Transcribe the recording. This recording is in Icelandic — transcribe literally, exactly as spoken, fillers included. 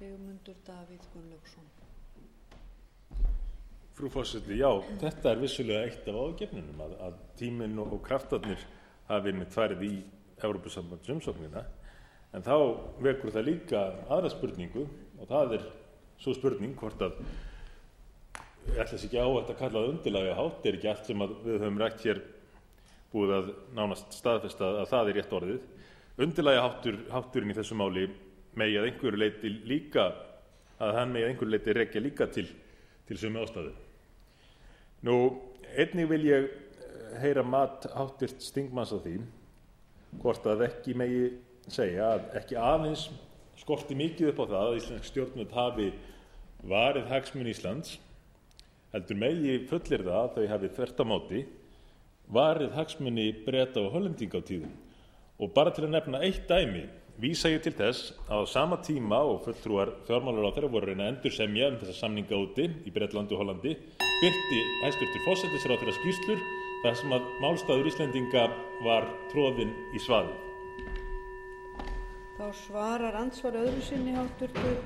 Sigmundur Davíð Gunnlaugsson. Frú forseti, já, þetta er vissulega eitt af ágefnunum að, að tíminn og, og kraftarnir hafi einmitt farið í Evrópusambandsumsóknina, en þá vekur það líka aðra spurningu og það er svo spurning hvort að ég ætla þess ekki á að kalla það undirlagahátt, er ekki allt sem að við höfum rætt hér búið að nánast staðfesta að það er rétt orðið. Undirlagaháttur, hátturinn í þessu máli megi að einhverju leyti líka, að hann megi að einhverju leyti rekja líka til, til sömu ástæðu. Nú, einnig vil ég heyra mat háttvirts þingmanns á því hvort að ekki megi segja að ekki aðeins skorti mikið upp á það að íslensk stjórnvöld hafi varið hagsmuni Íslands, heldur megi fullyrða að þau hafi þvert á móti varið hagsmuni Breta og Hollendinga á tíðum. Og bara til að nefna eitt dæmi vísa ég til þess að á sama tíma og fulltrúar fjármálaráðherra voru að reyna að endursemja um þessa samninga úti í Bretlandi og Hollandi, birti hæstvirtur forsætisráðherra skýrslur þar sem að málstaður Íslendinga var troðinn í svaðið. Þá svarar andsvar öðru sinni háttvirtur